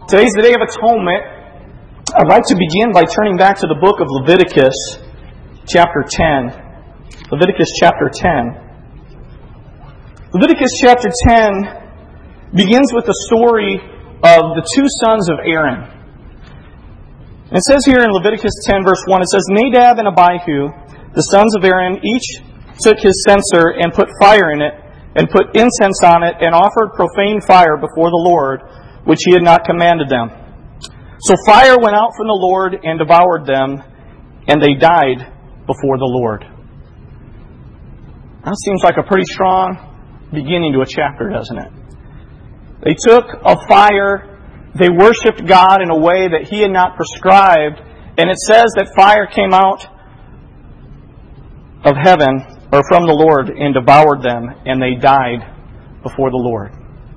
Today's the Day of Atonement. I'd like to begin by turning back to the book of Leviticus, chapter 10. Leviticus chapter 10. Leviticus chapter 10 begins with the story of the two sons of Aaron. It says here in Leviticus 10 verse 1, it says, Nadab and Abihu, the sons of Aaron, each took his censer and put fire in it, and put incense on it, and offered profane fire before the Lord, which he had not commanded them. So fire went out from the Lord and devoured them, and they died before the Lord. That seems like a pretty strong beginning to a chapter, doesn't it? They took a fire, they worshipped God in a way that He had not prescribed, and it says that fire came out of heaven, or from the Lord, and devoured them, and they died before the Lord.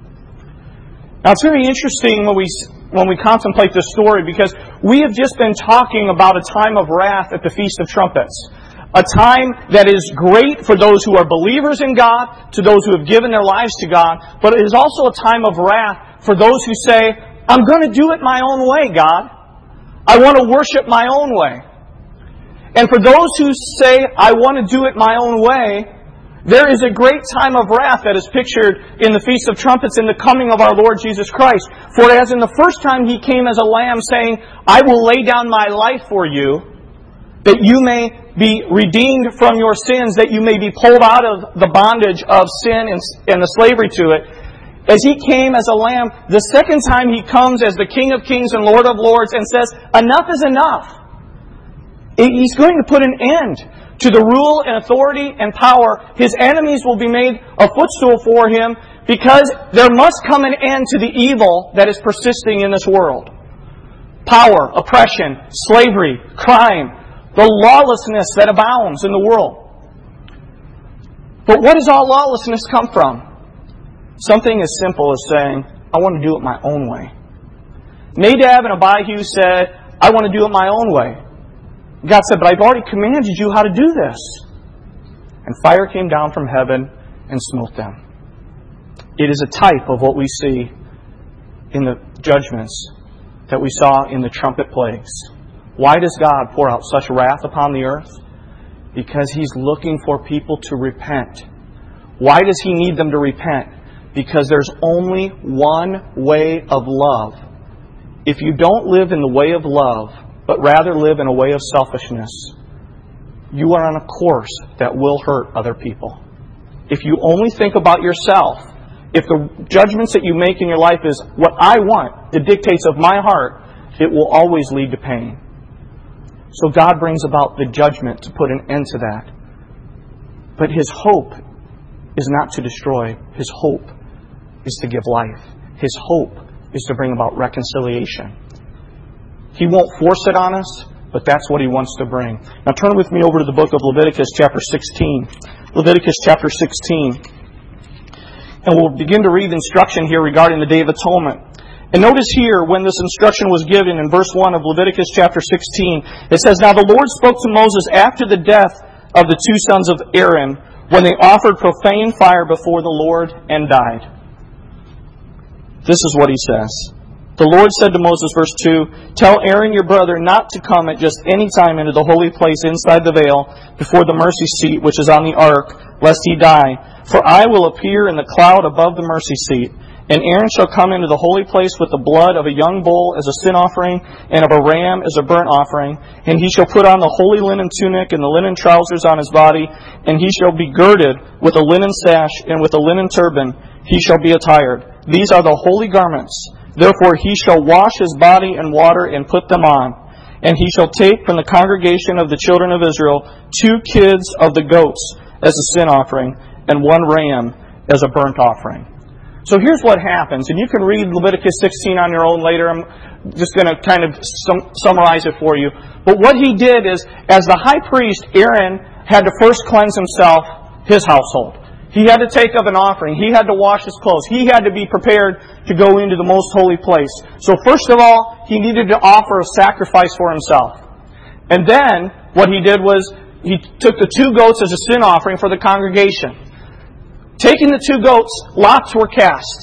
Now it's very interesting when we contemplate this story, because we have just been talking about a time of wrath at the Feast of Trumpets. A time that is great for those who are believers in God, to those who have given their lives to God, but it is also a time of wrath for those who say, I'm going to do it my own way, God. I want to worship my own way. And for those who say, I want to do it my own way, there is a great time of wrath that is pictured in the Feast of Trumpets in the coming of our Lord Jesus Christ. For as in the first time He came as a lamb saying, I will lay down my life for you, that you may be redeemed from your sins, that you may be pulled out of the bondage of sin and the slavery to it. As He came as a lamb, the second time He comes as the King of Kings and Lord of Lords and says, enough is enough. He's going to put an end to the rule and authority and power. His enemies will be made a footstool for Him, because there must come an end to the evil that is persisting in this world. Power, oppression, slavery, crime, the lawlessness that abounds in the world. But what does all lawlessness come from? Something as simple as saying, I want to do it my own way. Nadab and Abihu said, I want to do it my own way. God said, but I've already commanded you how to do this. And fire came down from heaven and smote them. It is a type of what we see in the judgments that we saw in the trumpet plagues. Why does God pour out such wrath upon the earth? Because He's looking for people to repent. Why does He need them to repent? Because there's only one way of love. If you don't live in the way of love, but rather live in a way of selfishness, you are on a course that will hurt other people. If you only think about yourself, if the judgments that you make in your life is what I want, the dictates of my heart, it will always lead to pain. So God brings about the judgment to put an end to that. But His hope is not to destroy. His hope is to give life. His hope is to bring about reconciliation. He won't force it on us, but that's what He wants to bring. Now turn with me over to the book of Leviticus chapter 16. Leviticus chapter 16. And we'll begin to read instruction here regarding the Day of Atonement. And notice here, when this instruction was given in verse 1 of Leviticus chapter 16, it says, Now the Lord spoke to Moses after the death of the two sons of Aaron, when they offered profane fire before the Lord and died. This is what He says. The Lord said to Moses, verse 2, Tell Aaron your brother not to come at just any time into the holy place inside the veil before the mercy seat which is on the ark, lest he die. For I will appear in the cloud above the mercy seat. And Aaron shall come into the holy place with the blood of a young bull as a sin offering, and of a ram as a burnt offering. And he shall put on the holy linen tunic and the linen trousers on his body, and he shall be girded with a linen sash and with a linen turban. He shall be attired. These are the holy garments. Therefore he shall wash his body in water and put them on. And he shall take from the congregation of the children of Israel 2 kids of the goats as a sin offering, and 1 ram as a burnt offering. So here's what happens, and you can read Leviticus 16 on your own later. I'm just going to kind of summarize it for you. But what he did is, as the high priest, Aaron had to first cleanse himself, his household. He had to take up an offering. He had to wash his clothes. He had to be prepared to go into the most holy place. So first of all, he needed to offer a sacrifice for himself. And then what he did was he took the 2 goats as a sin offering for the congregation. Taking the 2 goats, lots were cast.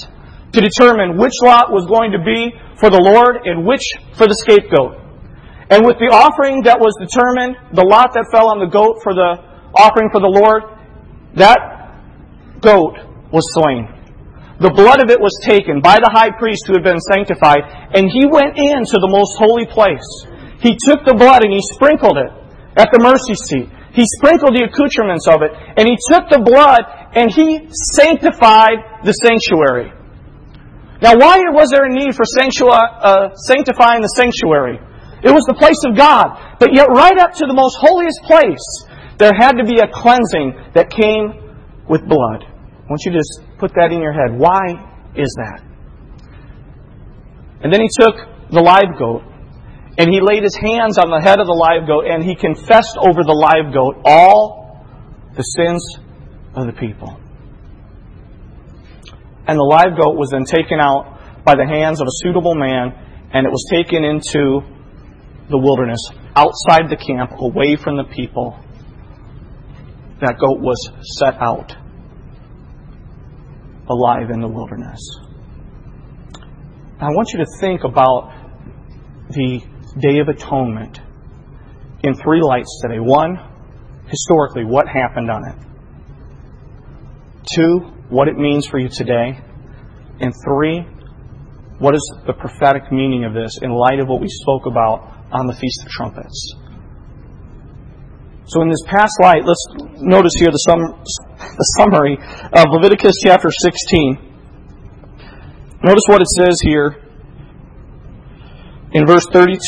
to determine which lot was going to be for the Lord and which for the scapegoat. And with the offering that was determined, the lot that fell on the goat for the offering for the Lord, that goat was slain. The blood of it was taken by the high priest who had been sanctified, and he went into the most holy place. He took the blood and he sprinkled it at the mercy seat. He sprinkled the accoutrements of it, and he took the blood and he sanctified the sanctuary. Now, why was there a need for sanctifying the sanctuary? It was the place of God. But yet, right up to the most holiest place, there had to be a cleansing that came with blood. I want you to just put that in your head. Why is that? And then he took the live goat, and he laid his hands on the head of the live goat, and he confessed over the live goat all the sins of the people. And the live goat was then taken out by the hands of a suitable man, and it was taken into the wilderness, outside the camp, away from the people. That goat was set out alive in the wilderness. Now, I want you to think about the Day of Atonement in three lights today. One, historically, what happened on it. Two, what it means for you today. And three, what is the prophetic meaning of this in light of what we spoke about on the Feast of Trumpets. So in this past light, let's notice here the summary of Leviticus chapter 16. Notice what it says here in verse 32.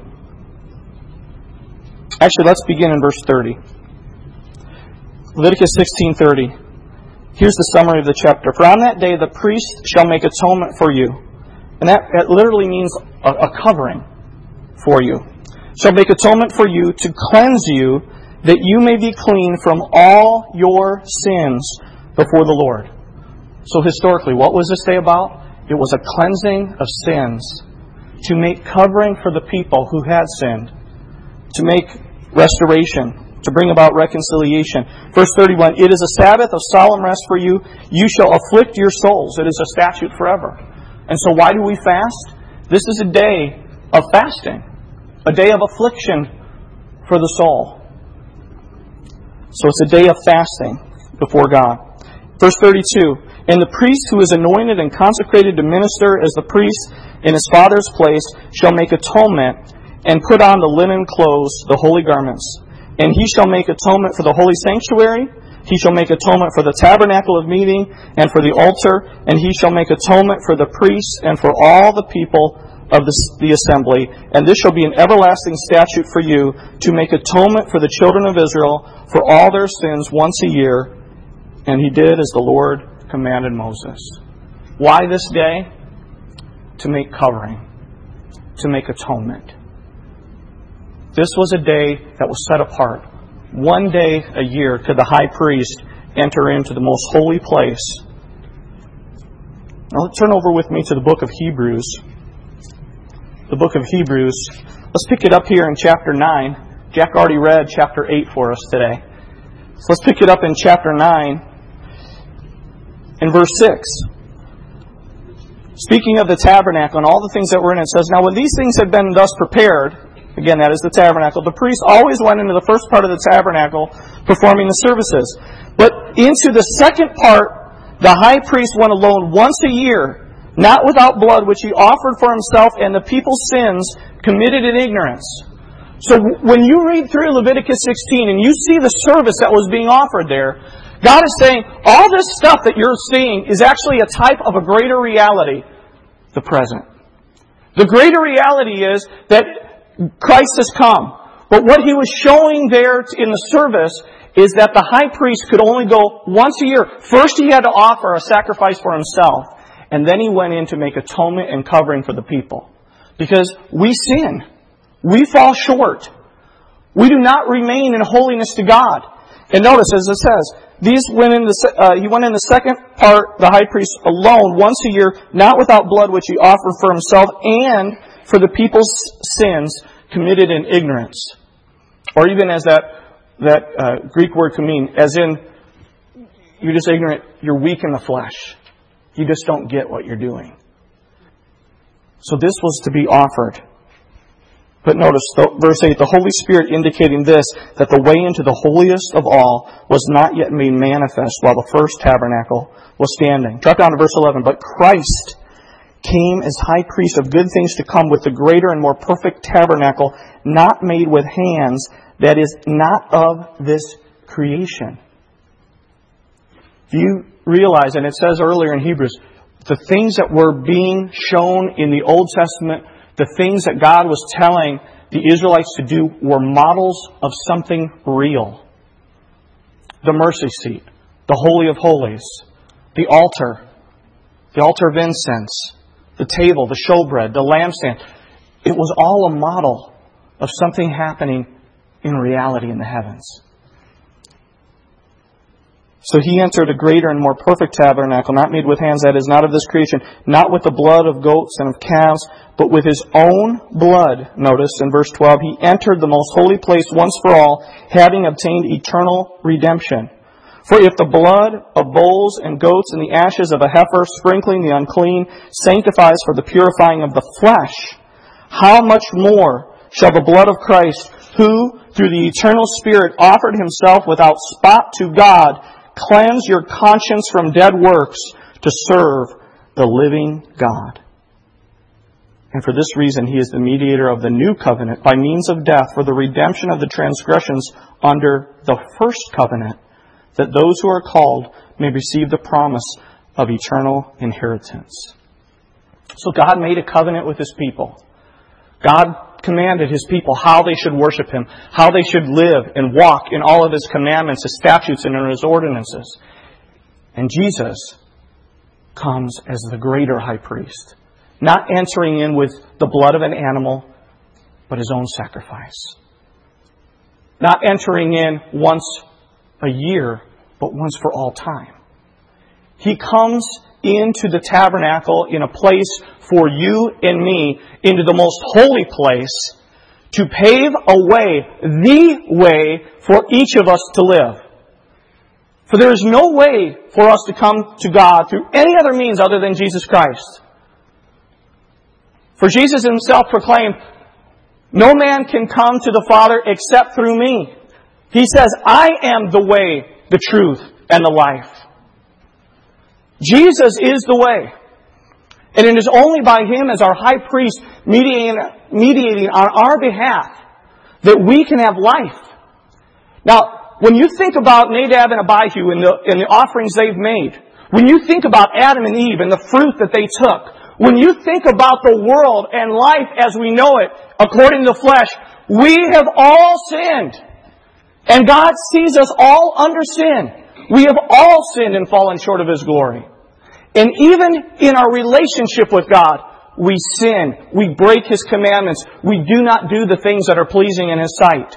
Actually, let's begin in verse 30. Leviticus 16:30. Here's the summary of the chapter. For on that day the priest shall make atonement for you. And that literally means a covering for you. Shall make atonement for you to cleanse you, that you may be clean from all your sins before the Lord. So historically, what was this day about? It was a cleansing of sins, to make covering for the people who had sinned, to make restoration, to bring about reconciliation. Verse 31, it is a Sabbath of solemn rest for you. You shall afflict your souls. It is a statute forever. And so why do we fast? This is a day of fasting, a day of affliction for the soul. So it's a day of fasting before God. Verse 32, and the priest who is anointed and consecrated to minister as the priest in his father's place shall make atonement and put on the linen clothes, the holy garments. And he shall make atonement for the holy sanctuary. He shall make atonement for the tabernacle of meeting and for the altar. And he shall make atonement for the priests and for all the people of the assembly. And this shall be an everlasting statute for you, to make atonement for the children of Israel for all their sins once a year. And he did as the Lord commanded Moses. Why this day? To make covering, to make atonement. This was a day that was set apart. One day a year could the high priest enter into the most holy place. Now turn over with me to the book of Hebrews. The book of Hebrews. Let's pick it up here in chapter 9. Jack already read chapter 8 for us today. So let's pick it up in chapter 9 in verse 6. Speaking of the tabernacle and all the things that were in it, it says, now when these things had been thus prepared, again, that is the tabernacle, the priest always went into the first part of the tabernacle performing the services. But into the second part, the high priest went alone once a year, not without blood, which he offered for himself and the people's sins committed in ignorance. So when you read through Leviticus 16 and you see the service that was being offered there, God is saying, all this stuff that you're seeing is actually a type of a greater reality, the present. The greater reality is that Christ has come. But what he was showing there in the service is that the high priest could only go once a year. First he had to offer a sacrifice for himself, and then he went in to make atonement and covering for the people. Because we sin. We fall short. We do not remain in holiness to God. And notice, as it says, he went in the second part, the high priest, alone, once a year, not without blood, which he offered for himself and for the people's sins committed in ignorance. Or even as that Greek word can mean, as in, you're just ignorant, you're weak in the flesh. You just don't get what you're doing. So this was to be offered. But notice, verse 8, the Holy Spirit indicating this, that the way into the holiest of all was not yet made manifest while the first tabernacle was standing. Drop down to verse 11. But Christ came as high priest of good things to come with the greater and more perfect tabernacle, not made with hands, that is, not of this creation. Do you realize, and it says earlier in Hebrews, the things that were being shown in the Old Testament, the things that God was telling the Israelites to do, were models of something real. The mercy seat, the Holy of Holies, the altar of incense, the table, the showbread, the lampstand. It was all a model of something happening in reality in the heavens. So He entered a greater and more perfect tabernacle, not made with hands, that is, not of this creation, not with the blood of goats and of calves, but with His own blood. Notice in verse 12, He entered the most holy place once for all, having obtained eternal redemption. For if the blood of bulls and goats and the ashes of a heifer, sprinkling the unclean, sanctifies for the purifying of the flesh, how much more shall the blood of Christ, who through the eternal Spirit offered Himself without spot to God, cleanse your conscience from dead works to serve the living God. And for this reason He is the mediator of the new covenant by means of death for the redemption of the transgressions under the first covenant, that those who are called may receive the promise of eternal inheritance. So God made a covenant with His people. God commanded His people how they should worship Him, how they should live and walk in all of His commandments, His statutes, and in His ordinances. And Jesus comes as the greater high priest, not entering in with the blood of an animal, but His own sacrifice. Not entering in once a year, but once for all time. He comes into the tabernacle in a place for you and me, into the most holy place, to pave a way, the way for each of us to live. For there is no way for us to come to God through any other means other than Jesus Christ. For Jesus Himself proclaimed, no man can come to the Father except through me. He says, I am the way, the truth, and the life. Jesus is the way. And it is only by Him as our high priest mediating on our behalf that we can have life. Now, when you think about Nadab and Abihu and the offerings they've made, when you think about Adam and Eve and the fruit that they took, when you think about the world and life as we know it, according to the flesh, we have all sinned. And God sees us all under sin. We have all sinned and fallen short of His glory. And even in our relationship with God, we sin. We break His commandments. We do not do the things that are pleasing in His sight.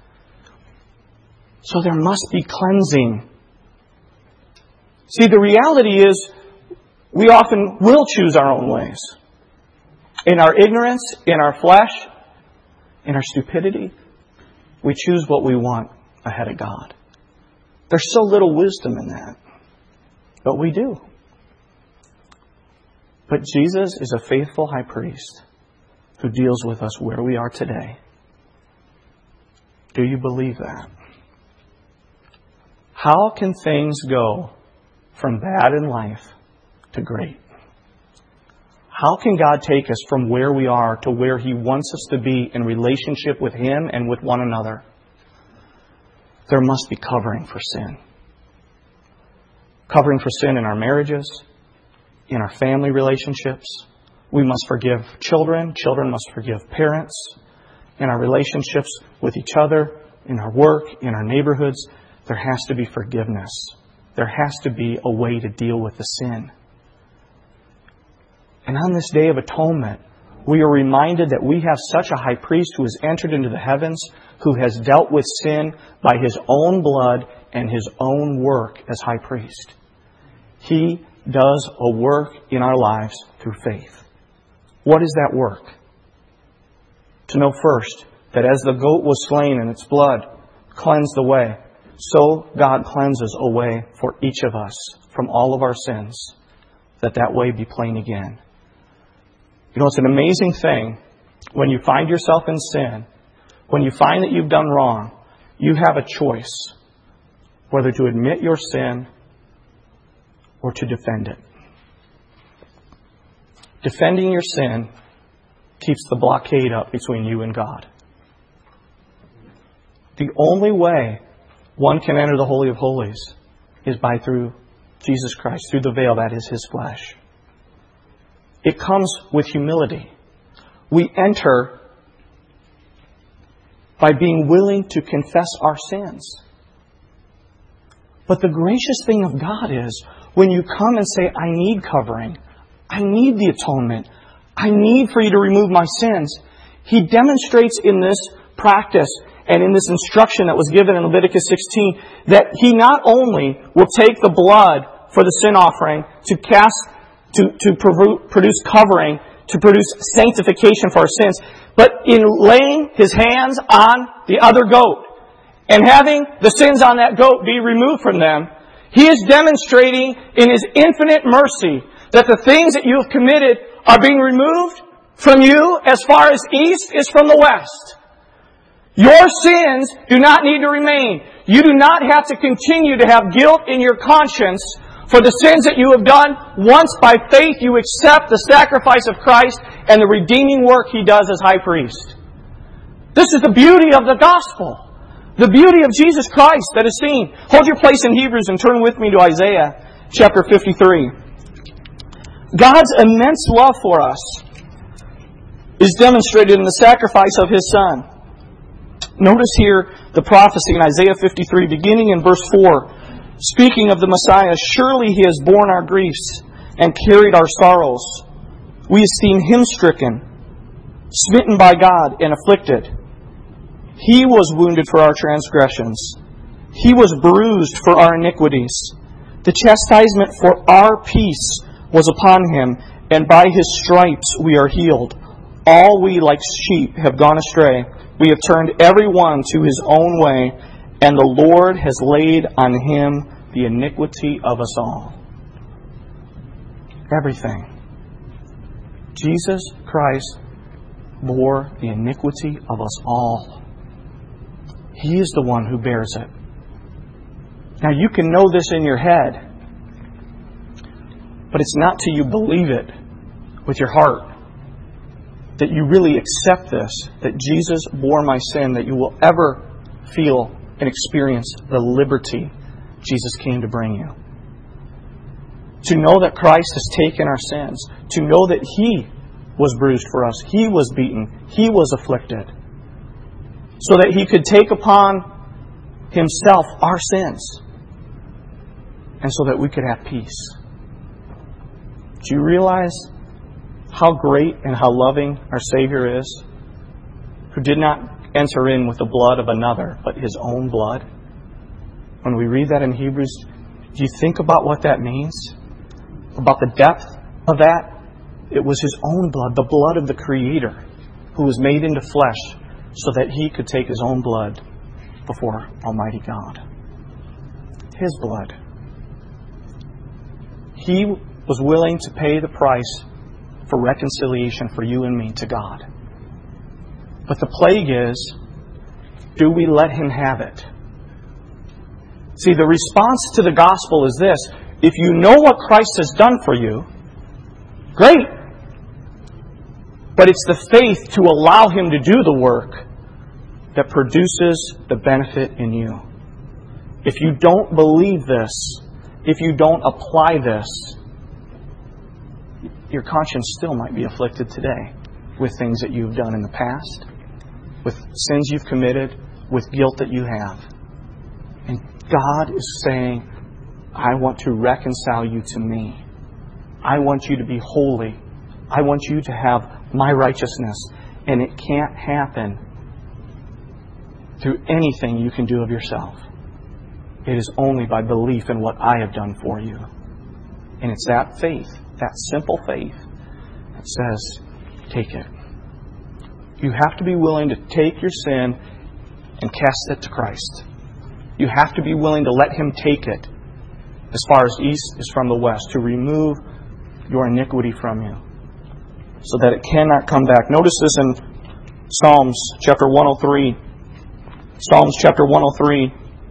So there must be cleansing. See, the reality is, we often will choose our own ways. In our ignorance, in our flesh, in our stupidity, we choose what we want ahead of God. There's so little wisdom in that. But we do. But Jesus is a faithful high priest who deals with us where we are today. Do you believe that? How can things go from bad in life to great? How can God take us from where we are to where He wants us to be in relationship with Him and with one another? There must be covering for sin. Covering for sin in our marriages, in our family relationships. We must forgive children. Children must forgive parents. In our relationships with each other, in our work, in our neighborhoods, there has to be forgiveness. There has to be a way to deal with the sin. And on this Day of Atonement, we are reminded that we have such a high priest who has entered into the heavens, who has dealt with sin by His own blood and His own work as high priest. He does a work in our lives through faith. What is that work? To know first that as the goat was slain and its blood cleansed the way, so God cleanses a way for each of us from all of our sins, that way be plain again. You know, it's an amazing thing when you find yourself in sin, when you find that you've done wrong, you have a choice whether to admit your sin or to defend it. Defending your sin keeps the blockade up between you and God. The only way one can enter the Holy of Holies is through Jesus Christ, through the veil that is His flesh. It comes with humility. We enter by being willing to confess our sins. But the gracious thing of God is when you come and say, I need covering, I need the atonement, I need for you to remove my sins, He demonstrates in this practice and in this instruction that was given in Leviticus 16 that He not only will take the blood for the sin offering to produce covering, to produce sanctification for our sins, but in laying His hands on the other goat and having the sins on that goat be removed from them, He is demonstrating in His infinite mercy that the things that you have committed are being removed from you as far as east is from the west. Your sins do not need to remain. You do not have to continue to have guilt in your conscience for the sins that you have done. Once by faith you accept the sacrifice of Christ and the redeeming work He does as high priest. This is the beauty of the gospel. The beauty of Jesus Christ that is seen. Hold your place in Hebrews and turn with me to Isaiah chapter 53. God's immense love for us is demonstrated in the sacrifice of His Son. Notice here the prophecy in Isaiah 53, beginning in verse 4, speaking of the Messiah, surely He has borne our griefs and carried our sorrows. We esteem Him stricken, smitten by God, and afflicted. He was wounded for our transgressions. He was bruised for our iniquities. The chastisement for our peace was upon Him, and by His stripes we are healed. All we like sheep have gone astray. We have turned every one to his own way, and the Lord has laid on Him the iniquity of us all. Everything. Jesus Christ bore the iniquity of us all. He is the one who bears it. Now you can know this in your head, but it's not till you believe it with your heart that you really accept this, that Jesus bore my sin, that you will ever feel and experience the liberty Jesus came to bring you. To know that Christ has taken our sins, to know that He was bruised for us, He was beaten, He was afflicted, so that He could take upon Himself our sins, and so that we could have peace. Do you realize how great and how loving our Savior is, who did not enter in with the blood of another, but His own blood? When we read that in Hebrews, do you think about what that means? About the depth of that? It was His own blood, the blood of the Creator, who was made into flesh so that He could take His own blood before Almighty God. His blood. He was willing to pay the price for reconciliation for you and me to God. But the plague is, do we let Him have it? See, the response to the gospel is this: if you know what Christ has done for you, great. But it's the faith to allow Him to do the work that produces the benefit in you. If you don't believe this, if you don't apply this, your conscience still might be afflicted today with things that you've done in the past, with sins you've committed, with guilt that you have. And God is saying, I want to reconcile you to me. I want you to be holy. I want you to have my righteousness. And it can't happen through anything you can do of yourself. It is only by belief in what I have done for you. And it's that faith, that simple faith, that says, take it. You have to be willing to take your sin and cast it to Christ. You have to be willing to let Him take it as far as east is from the west, to remove your iniquity from you, so that it cannot come back. Notice this in Psalms chapter 103. Psalms chapter 103.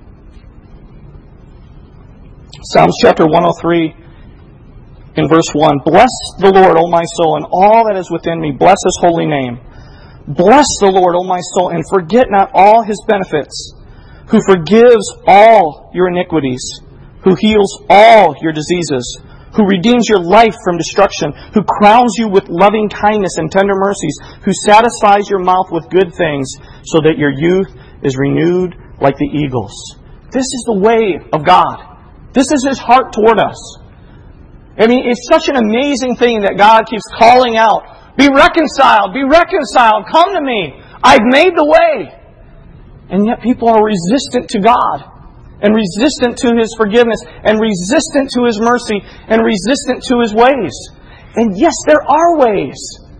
Psalms chapter 103 in verse 1. Bless the Lord, O my soul, and all that is within me. Bless His holy name. Bless the Lord, O my soul, and forget not all His benefits, who forgives all your iniquities, who heals all your diseases, who redeems your life from destruction, who crowns you with loving kindness and tender mercies, who satisfies your mouth with good things, so that your youth is renewed like the eagles. This is the way of God. This is His heart toward us. I mean, it's such an amazing thing that God keeps calling out, be reconciled, come to me. I've made the way. And yet people are resistant to God, and resistant to His forgiveness, and resistant to His mercy, and resistant to His ways. And yes, there are ways.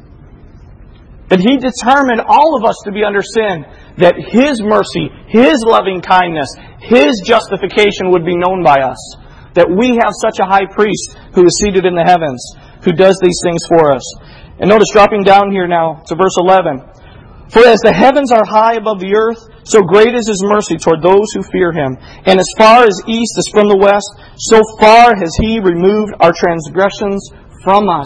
But He determined all of us to be under sin, that His mercy, His loving kindness, His justification would be known by us. That we have such a high priest who is seated in the heavens, who does these things for us. And notice, dropping down here now to verse 11. For as the heavens are high above the earth, so great is His mercy toward those who fear Him. And as far as east is from the west, so far has He removed our transgressions from us.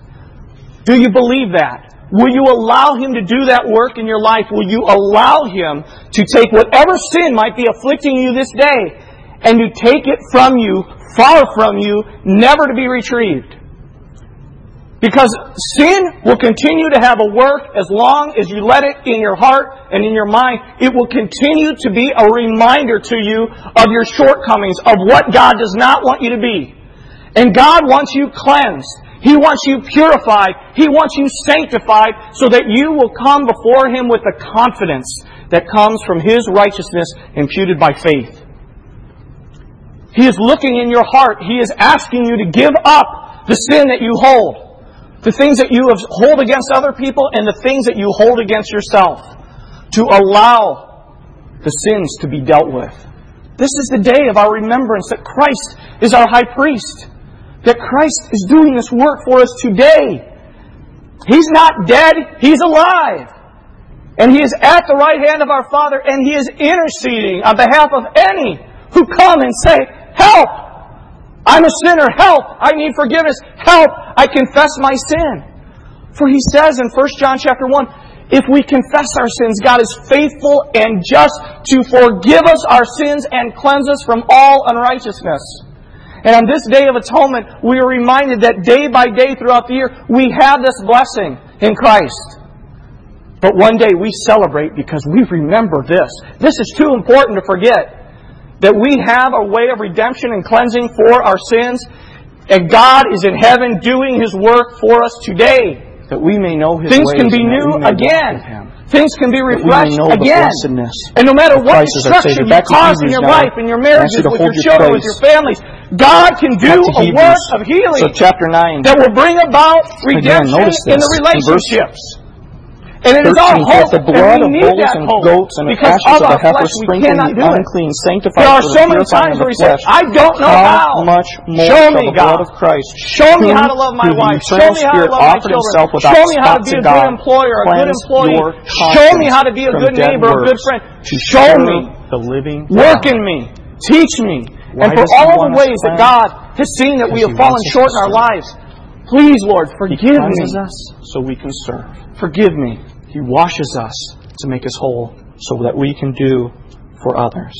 Do you believe that? Will you allow Him to do that work in your life? Will you allow Him to take whatever sin might be afflicting you this day and to take it from you, far from you, never to be retrieved? Because sin will continue to have a work as long as you let it in your heart and in your mind. It will continue to be a reminder to you of your shortcomings, of what God does not want you to be. And God wants you cleansed. He wants you purified. He wants you sanctified so that you will come before Him with the confidence that comes from His righteousness imputed by faith. He is looking in your heart. He is asking you to give up the sin that you hold. The things that you hold against other people and the things that you hold against yourself. To allow the sins to be dealt with. This is the day of our remembrance that Christ is our high priest. That Christ is doing this work for us today. He's not dead. He's alive. And He is at the right hand of our Father, and He is interceding on behalf of any who come and say, help! I'm a sinner. Help! I need forgiveness. Help! I confess my sin. For He says in 1 John chapter 1, if we confess our sins, God is faithful and just to forgive us our sins and cleanse us from all unrighteousness. And on this Day of Atonement, we are reminded that day by day throughout the year, we have this blessing in Christ. But one day we celebrate because we remember this. This is too important to forget. That we have a way of redemption and cleansing for our sins. And God is in heaven doing His work for us today. That we may know His things ways. Can be new again. Things can be refreshed again. And no matter what destruction you cause in your life, in your marriages, with your children, with your families, God can do a work of healing chapter 9, that will bring about redemption in the relationships. And it is our hope, the blood and we need that hope, goats and because ashes of our of the heifer flesh we sprinkling cannot the do it. unclean, sanctified There are for so the many purifying times of where the we say, flesh. I don't know how. Much more Show shall me, the blood God. of Christ, Show me how to love my who wife. the Show me how to Spirit love my offered Himself children. without Show me how to spot be a God, good employer, a good cleanse employee. your Show me how to be a from good dead neighbor, a good works, friend. to Show serve me. the living Work God. in me. Teach me. Why And for does He all want the us ways that cleansed? God has seen that we Because have He fallen wants us short to in our serve. lives, please, Lord, He forgive me. cleanses us so we can serve. Forgive me. He washes us to make us whole so that we can do for others.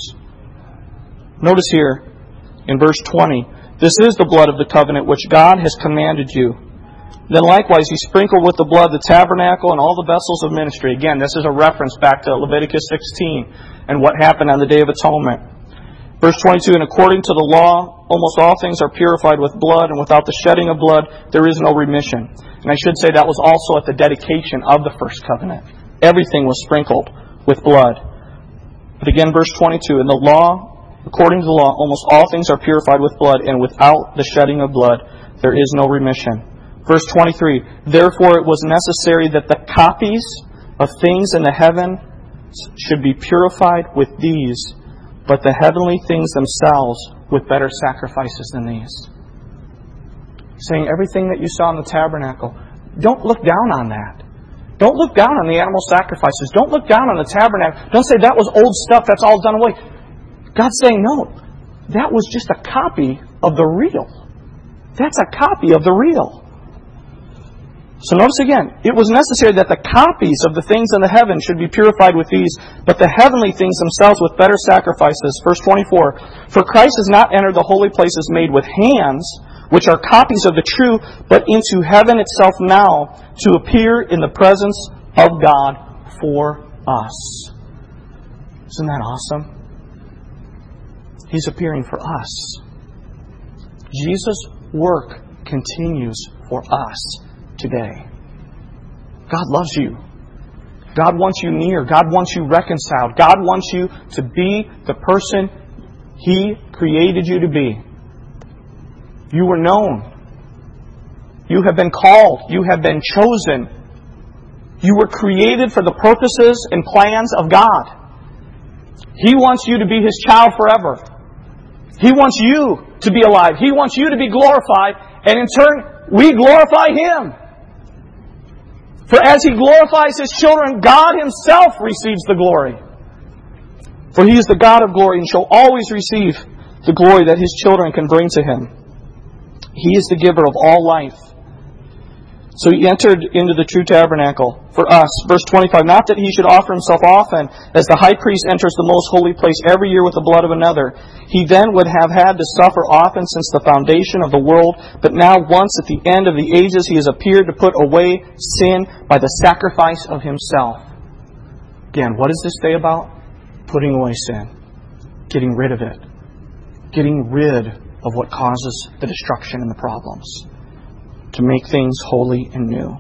Notice here in verse 20, this is the blood of the covenant which God has commanded you. Then likewise He sprinkled with the blood the tabernacle and all the vessels of ministry. Again, this is a reference back to Leviticus 16 and what happened on the Day of Atonement. Verse 22, and according to the law, almost all things are purified with blood, and without the shedding of blood, there is no remission. And I should say that was also at the dedication of the first covenant. Everything was sprinkled with blood. But again, verse 22, in the law, according to the law, almost all things are purified with blood, and without the shedding of blood, there is no remission. Verse 23, therefore it was necessary that the copies of things in the heaven should be purified with these, but the heavenly things themselves with better sacrifices than these. saying everything that you saw in the tabernacle, don't look down on that. Don't look down on the animal sacrifices. Don't look down on the tabernacle. Don't say that was old stuff, that's all done away. God's saying, no, that was just a copy of the real. That's a copy of the real. So notice again, it was necessary that the copies of the things in the heaven should be purified with these, but the heavenly things themselves with better sacrifices. Verse 24, for Christ has not entered the holy places made with hands, which are copies of the true, but into heaven itself now, to appear in the presence of God for us. Isn't that awesome? He's appearing for us. Jesus' work continues for us today. God loves you. God wants you near. God wants you reconciled. God wants you to be the person He created you to be. You were known. You have been called. You have been chosen. You were created for the purposes and plans of God. He wants you to be His child forever. He wants you to be alive. He wants you to be glorified. And in turn, we glorify Him. For as He glorifies His children, God Himself receives the glory. For He is the God of glory and shall always receive the glory that His children can bring to Him. He is the giver of all life. So He entered into the true tabernacle for us. Verse 25, not that He should offer Himself often, as the high priest enters the most holy place every year with the blood of another. He then would have had to suffer often since the foundation of the world, but now once at the end of the ages He has appeared to put away sin by the sacrifice of Himself. Again, what is this day about? Putting away sin. Getting rid of it. Getting rid of what causes the destruction and the problems. To make things holy and new.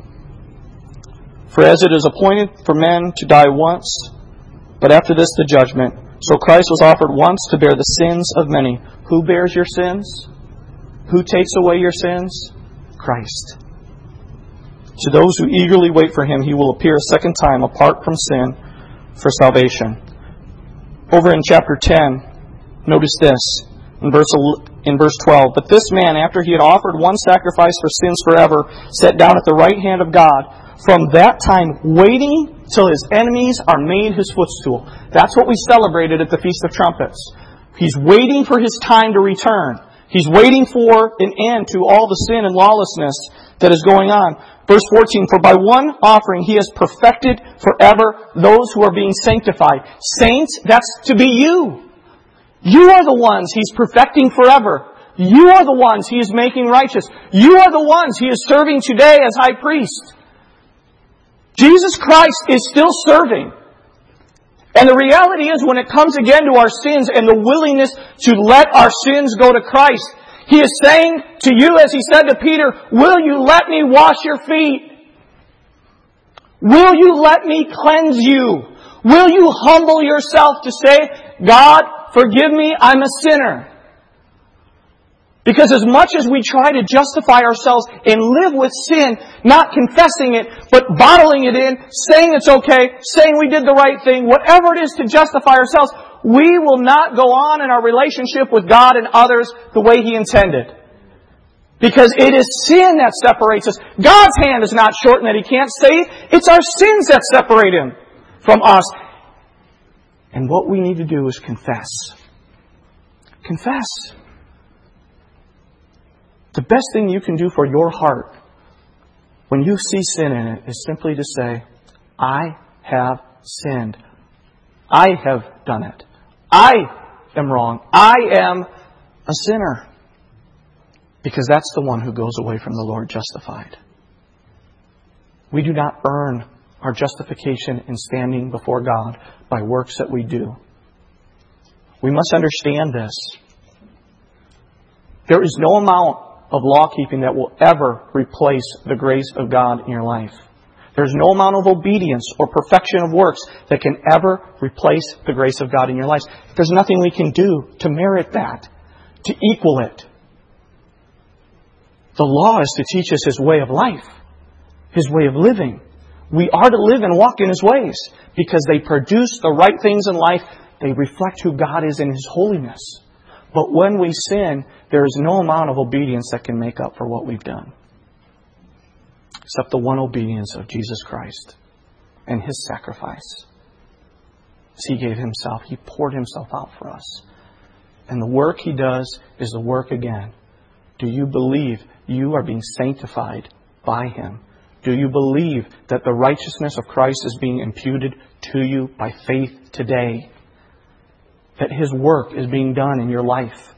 For as it is appointed for men to die once, but after this the judgment, so Christ was offered once to bear the sins of many. Who bears your sins? Who takes away your sins? Christ. To those who eagerly wait for Him, He will appear a second time apart from sin for salvation. Over in chapter 10, notice this. In verse 12, but this man, after he had offered one sacrifice for sins forever, sat down at the right hand of God, from that time waiting till His enemies are made His footstool. That's what we celebrated at the Feast of Trumpets. He's waiting for His time to return. He's waiting for an end to all the sin and lawlessness that is going on. Verse 14, for by one offering He has perfected forever those who are being sanctified. Saints, that's to be you. You are the ones He's perfecting forever. You are the ones He is making righteous. You are the ones He is serving today as high priest. Jesus Christ is still serving. And the reality is, when it comes again to our sins and the willingness to let our sins go to Christ, He is saying to you, as He said to Peter, will you let me wash your feet? Will you let me cleanse you? Will you humble yourself to say, God, forgive me, I'm a sinner. Because as much as we try to justify ourselves and live with sin, not confessing it, but bottling it in, saying it's okay, saying we did the right thing, whatever it is to justify ourselves, we will not go on in our relationship with God and others the way He intended. Because it is sin that separates us. God's hand is not shortened that He can't save. It's our sins that separate Him from us. And what we need to do is confess. Confess. The best thing you can do for your heart when you see sin in it is simply to say, I have sinned. I have done it. I am wrong. I am a sinner. Because that's the one who goes away from the Lord justified. We do not earn our justification in standing before God by works that we do. We must understand this. There is no amount of law keeping that will ever replace the grace of God in your life. There's no amount of obedience or perfection of works that can ever replace the grace of God in your life. There's nothing we can do to merit that, to equal it. The law is to teach us His way of life, His way of living. We are to live and walk in His ways because they produce the right things in life. They reflect who God is in His holiness. But when we sin, there is no amount of obedience that can make up for what we've done. Except the one obedience of Jesus Christ and His sacrifice. As He gave Himself, He poured Himself out for us. And the work He does is the work again. Do you believe you are being sanctified by Him? Do you believe that the righteousness of Christ is being imputed to you by faith today? That His work is being done in your life?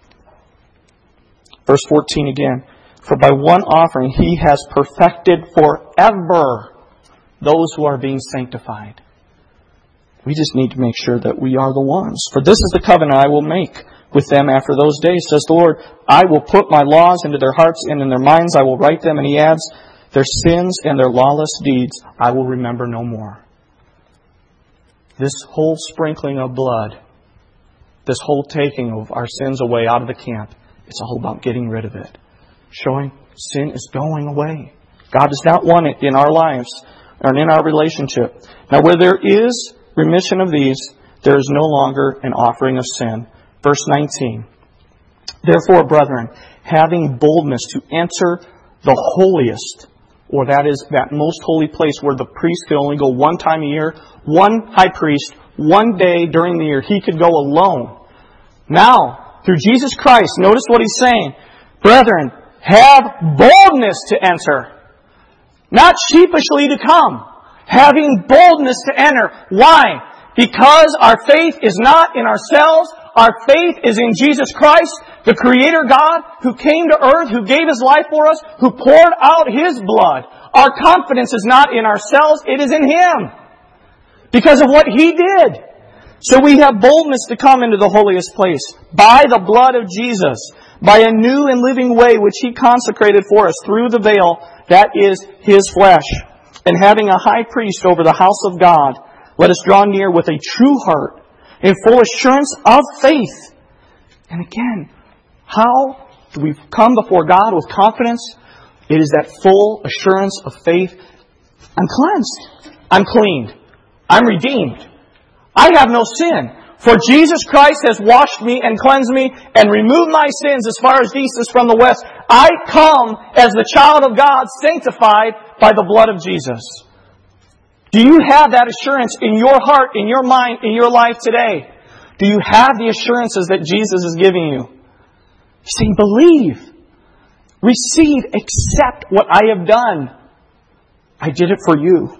Verse 14 again. For by one offering He has perfected forever those who are being sanctified. We just need to make sure that we are the ones. For this is the covenant I will make with them after those days, says the Lord. I will put my laws into their hearts, and in their minds I will write them. And He adds, their sins and their lawless deeds I will remember no more. This whole sprinkling of blood, this whole taking of our sins away out of the camp, it's all about getting rid of it. Showing sin is going away. God does not want it in our lives or in our relationship. Now where there is remission of these, there is no longer an offering of sin. Verse 19. Therefore, brethren, having boldness to enter the holiest, or that is that most holy place where the priest could only go one time a year, one high priest, one day during the year, he could go alone. Now, through Jesus Christ, notice what He's saying. Brethren, have boldness to enter. Not sheepishly to come. Having boldness to enter. Why? Because our faith is not in ourselves. Our faith is in Jesus Christ, the Creator God, who came to earth, who gave His life for us, who poured out His blood. Our confidence is not in ourselves, it is in Him. Because of what He did. So we have boldness to come into the holiest place by the blood of Jesus, by a new and living way which He consecrated for us through the veil, that is His flesh. And having a high priest over the house of God, let us draw near with a true heart, in full assurance of faith. And again, how do we come before God with confidence? It is that full assurance of faith. I'm cleansed. I'm cleaned. I'm redeemed. I have no sin. For Jesus Christ has washed me and cleansed me and removed my sins as far as the east is from the west. I come as the child of God, sanctified by the blood of Jesus. Do you have that assurance in your heart, in your mind, in your life today? Do you have the assurances that Jesus is giving you? He's saying, believe, receive, accept what I have done. I did it for you.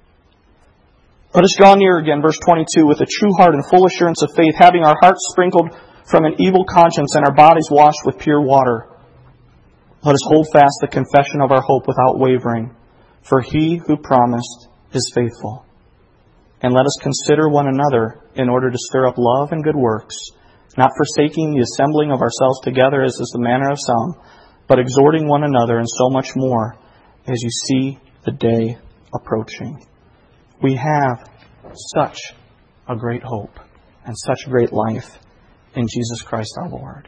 Let us draw near again, verse 22, with a true heart and full assurance of faith, having our hearts sprinkled from an evil conscience and our bodies washed with pure water. Let us hold fast the confession of our hope without wavering, for He who promised is faithful. And let us consider one another in order to stir up love and good works, not forsaking the assembling of ourselves together as is the manner of some, but exhorting one another, and so much more as you see the day approaching. We have such a great hope and such great life in Jesus Christ our Lord.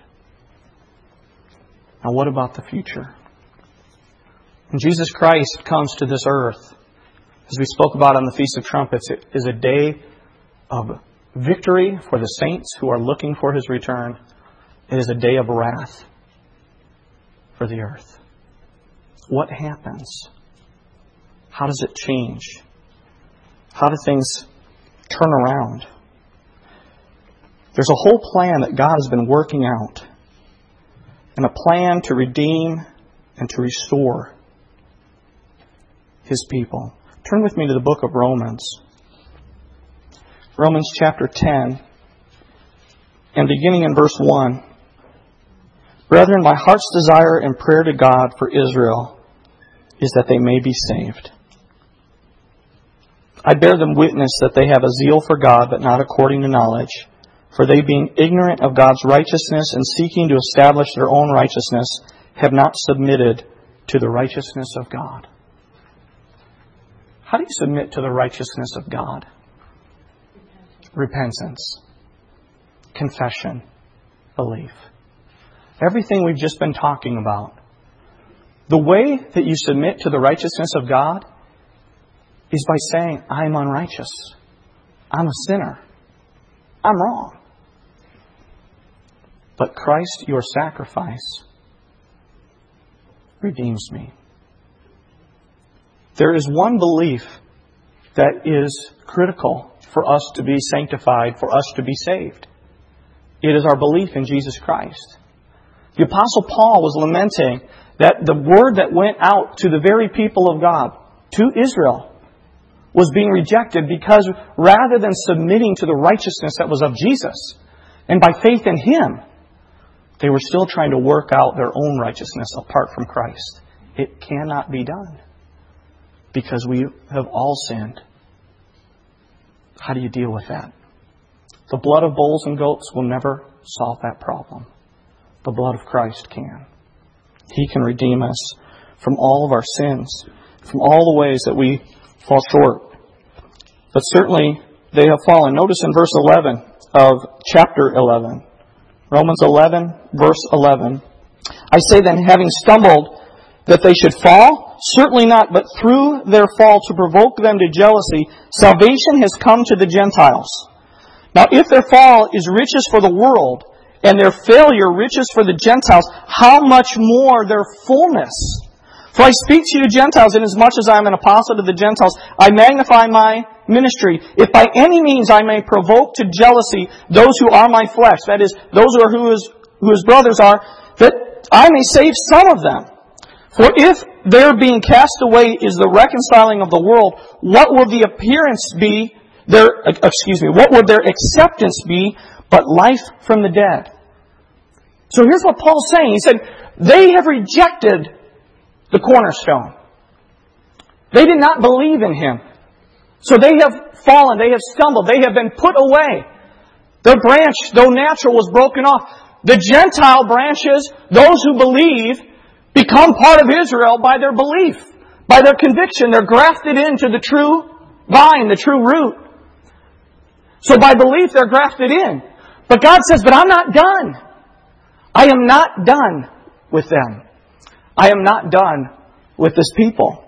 Now what about the future? When Jesus Christ comes to this earth, as we spoke about on the Feast of Trumpets, it is a day of victory for the saints who are looking for His return. It is a day of wrath for the earth. What happens? How does it change? How do things turn around? There's a whole plan that God has been working out, and a plan to redeem and to restore His people. Turn with me to the book of Romans. Romans chapter 10, and beginning in verse 1. Brethren, my heart's desire and prayer to God for Israel is that they may be saved. I bear them witness that they have a zeal for God, but not according to knowledge. For they, being ignorant of God's righteousness and seeking to establish their own righteousness, have not submitted to the righteousness of God. How do you submit to the righteousness of God? Repentance, confession, belief. Everything we've just been talking about. The way that you submit to the righteousness of God is by saying, I'm unrighteous. I'm a sinner. I'm wrong. but Christ, your sacrifice, redeems me. There is one belief that is critical for us to be sanctified, for us to be saved. It is our belief in Jesus Christ. The Apostle Paul was lamenting that the word that went out to the very people of God, to Israel, was being rejected because rather than submitting to the righteousness that was of Jesus, and by faith in Him, they were still trying to work out their own righteousness apart from Christ. It cannot be done because we have all sinned. How do you deal with that? The blood of bulls and goats will never solve that problem. The blood of Christ can. He can redeem us from all of our sins, from all the ways that we fall short. But certainly they have fallen. Notice in verse 11 of chapter 11. Romans 11, verse 11. I say then, having stumbled, that they should fall? Certainly not, but through their fall to provoke them to jealousy, salvation has come to the Gentiles. Now if their fall is riches for the world, and their failure riches for the Gentiles, how much more their fullness? For I speak to you Gentiles, inasmuch as I am an apostle to the Gentiles, I magnify my ministry, if by any means I may provoke to jealousy those who are my flesh, that is, those who his brothers are, that I may save some of them. For if their being cast away is the reconciling of the world, what will the appearance be? What would their acceptance be but life from the dead? So here's what Paul's saying. He said, they have rejected the cornerstone. They did not believe in Him. So they have fallen, they have stumbled, they have been put away. Their branch, though natural, was broken off. The Gentile branches, those who believe, become part of Israel by their belief, by their conviction. They're grafted into the true vine, the true root. So by belief, they're grafted in. But God says, but I'm not done. I am not done with them. I am not done with this people.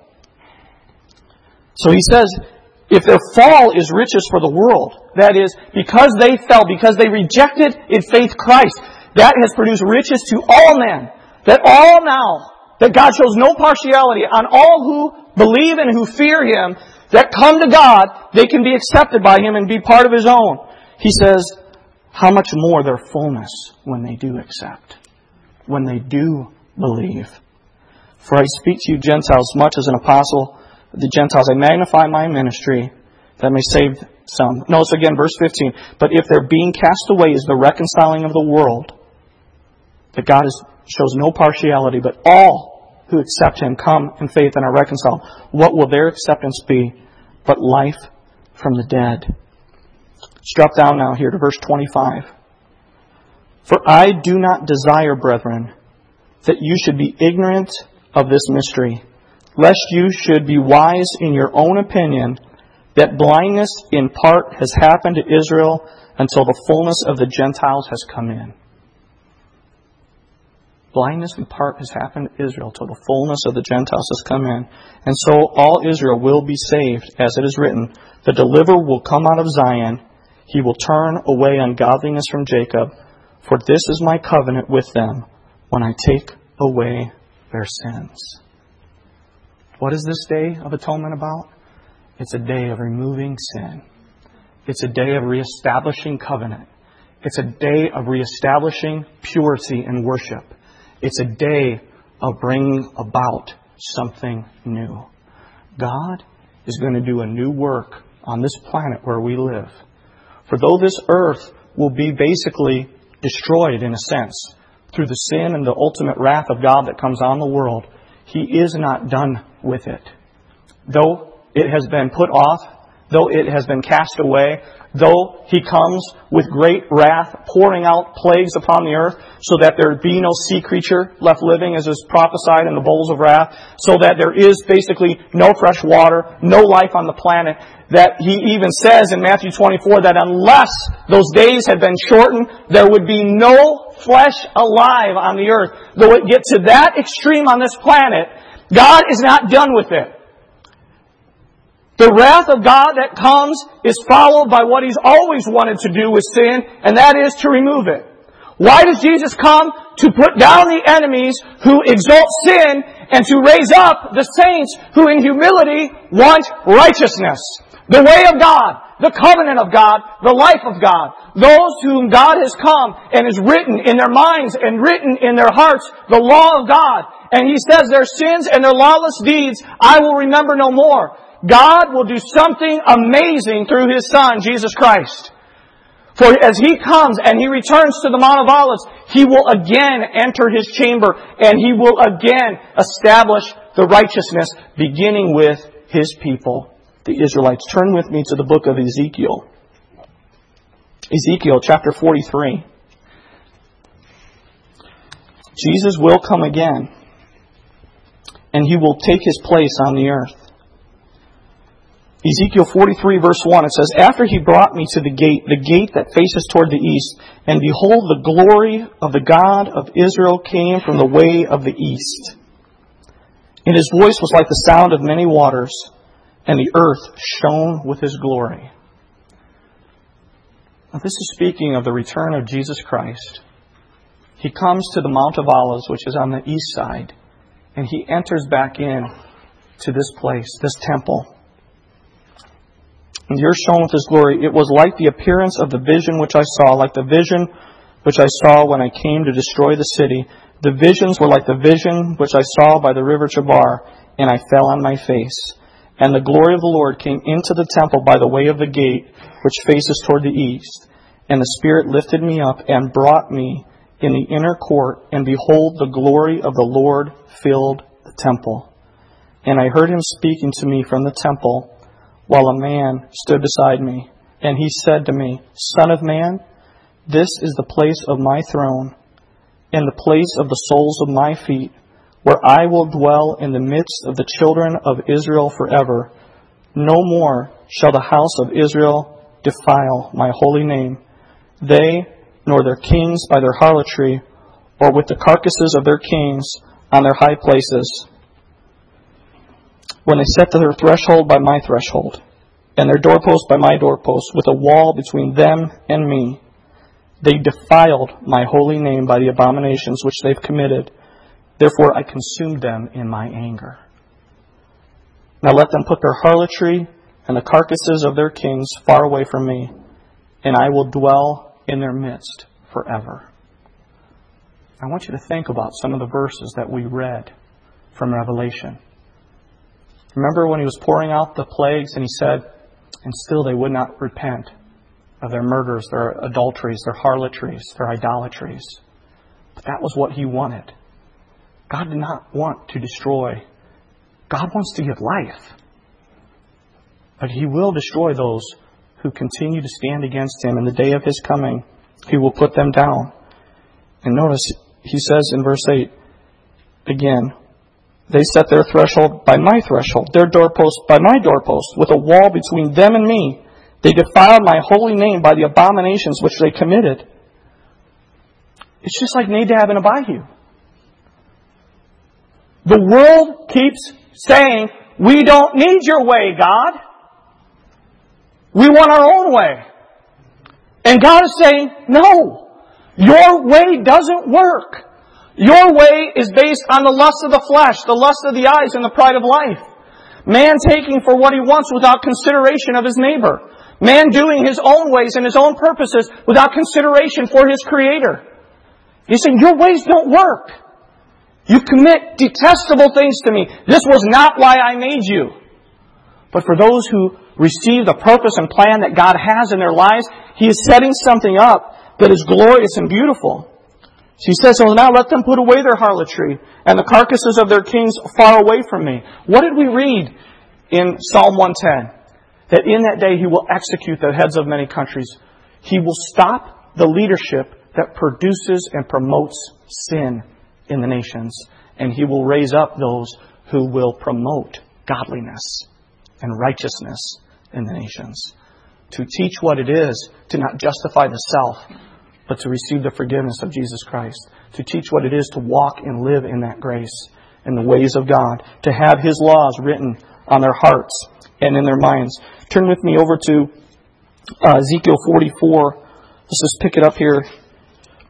So He says, if their fall is riches for the world, that is, because they fell, because they rejected in faith Christ, that has produced riches to all men. That all now, that God shows no partiality on all who believe and who fear Him, that come to God, they can be accepted by Him and be part of His own. He says, how much more their fullness when they do accept, when they do believe. For I speak to you Gentiles much as an apostle of the Gentiles. I magnify my ministry that may save some. Notice again, verse 15. But if their being cast away is the reconciling of the world, that God shows no partiality, but all who accept Him come in faith and are reconciled. What will their acceptance be but life from the dead? Let's drop down now here to verse 25. For I do not desire, brethren, that you should be ignorant of this mystery, lest you should be wise in your own opinion, that blindness in part has happened to Israel until the fullness of the Gentiles has come in. Blindness in part has happened to Israel till the fullness of the Gentiles has come in. And so all Israel will be saved, as it is written, the deliverer will come out of Zion. He will turn away ungodliness from Jacob. For this is my covenant with them when I take away their sins. What is this day of atonement about? It's a day of removing sin. It's a day of reestablishing covenant. It's a day of reestablishing purity and worship. It's a day of bringing about something new. God is going to do a new work on this planet where we live. For though this earth will be basically destroyed in a sense through the sin and the ultimate wrath of God that comes on the world, He is not done with it. Though it has been put off, though it has been cast away, though He comes with great wrath, pouring out plagues upon the earth, so that there be no sea creature left living, as is prophesied in the bowls of wrath, so that there is basically no fresh water, no life on the planet, that He even says in Matthew 24 that unless those days had been shortened, there would be no flesh alive on the earth. Though it gets to that extreme on this planet, God is not done with it. The wrath of God that comes is followed by what He's always wanted to do with sin, and that is to remove it. Why does Jesus come? To put down the enemies who exalt sin and to raise up the saints who in humility want righteousness. The way of God, the covenant of God, the life of God. Those whom God has come and is written in their minds and written in their hearts, the law of God. And He says their sins and their lawless deeds I will remember no more. God will do something amazing through His Son, Jesus Christ. For as He comes and He returns to the Mount of Olives, He will again enter His chamber and He will again establish the righteousness beginning with His people, the Israelites. Turn with me to the book of Ezekiel. Ezekiel chapter 43. Jesus will come again and He will take His place on the earth. Ezekiel 43 verse 1, it says, After He brought me to the gate that faces toward the east, and behold, the glory of the God of Israel came from the way of the east. And His voice was like the sound of many waters, and the earth shone with His glory. Now, this is speaking of the return of Jesus Christ. He comes to the Mount of Olives, which is on the east side, and He enters back in to this place, this temple. And you're shown with His glory. It was like the appearance of the vision which I saw, like the vision which I saw when I came to destroy the city. The visions were like the vision which I saw by the river Chebar, and I fell on my face. And the glory of the Lord came into the temple by the way of the gate, which faces toward the east. And the Spirit lifted me up and brought me in the inner court, and behold, the glory of the Lord filled the temple. And I heard Him speaking to me from the temple, while a man stood beside me. And He said to me, Son of man, this is the place of my throne, and the place of the soles of my feet, where I will dwell in the midst of the children of Israel forever. No more shall the house of Israel defile my holy name, they nor their kings by their harlotry, or with the carcasses of their kings on their high places, when they set their threshold by my threshold, and their doorpost by my doorpost, with a wall between them and me. They defiled my holy name by the abominations which they've committed. Therefore I consumed them in my anger. Now let them put their harlotry and the carcasses of their kings far away from me, and I will dwell in their midst forever. I want you to think about some of the verses that we read from Revelation. Remember when He was pouring out the plagues and He said, and still they would not repent of their murders, their adulteries, their harlotries, their idolatries. But that was what He wanted. God did not want to destroy. God wants to give life. But He will destroy those who continue to stand against Him. In the day of His coming, He will put them down. And notice, He says in verse 8, again, they set their threshold by my threshold, their doorpost by my doorpost, with a wall between them and me. They defiled my holy name by the abominations which they committed. It's just like Nadab and Abihu. The world keeps saying, we don't need your way, God. We want our own way. And God is saying, no, your way doesn't work. Your way is based on the lust of the flesh, the lust of the eyes, and the pride of life. Man taking for what he wants without consideration of his neighbor. Man doing his own ways and his own purposes without consideration for his Creator. He's saying, your ways don't work. You commit detestable things to me. This was not why I made you. But for those who receive the purpose and plan that God has in their lives, He is setting something up that is glorious and beautiful. He says, so now let them put away their harlotry and the carcasses of their kings far away from me. What did we read in Psalm 110? That in that day He will execute the heads of many countries. He will stop the leadership that produces and promotes sin in the nations. And He will raise up those who will promote godliness and righteousness in the nations. To teach what it is to not justify the self, but to receive the forgiveness of Jesus Christ. To teach what it is to walk and live in that grace, in the ways of God. To have His laws written on their hearts and in their minds. Turn with me over to Ezekiel 44. Let's just pick it up here.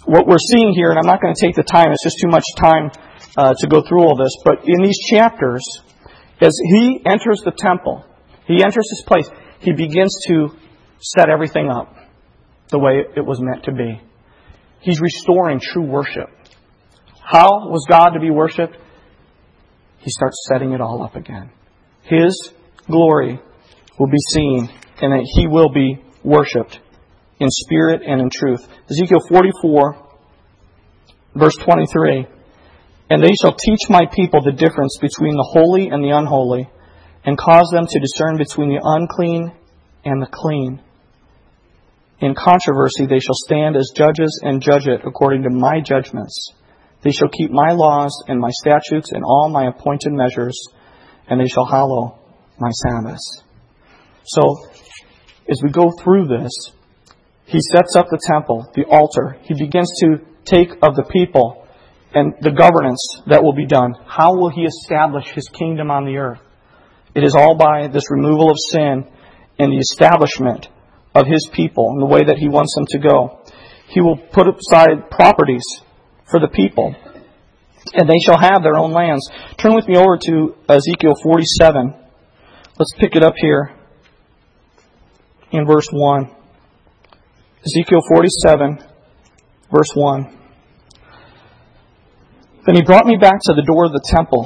what we're seeing here, and I'm not going to take the time, it's just too much time to go through all this, but in these chapters, as he enters the temple, he enters his place, he begins to set everything up the way it was meant to be. He's restoring true worship. How was God to be worshipped? He starts setting it all up again. His glory will be seen, and that He will be worshipped in spirit and in truth. Ezekiel 44, verse 23. And they shall teach my people the difference between the holy and the unholy, and cause them to discern between the unclean and the clean. In controversy they shall stand as judges and judge it according to my judgments. They shall keep my laws and my statutes and all my appointed measures, and they shall hallow my Sabbaths. So, as we go through this, he sets up the temple, the altar. He begins to take of the people and the governance that will be done. How will He establish His kingdom on the earth? It is all by this removal of sin and the establishment of His people and the way that He wants them to go. He will put aside properties for the people, and they shall have their own lands. Turn with me over to Ezekiel 47. Let's pick it up here in verse 1. Ezekiel 47, verse 1. Then he brought me back to the door of the temple,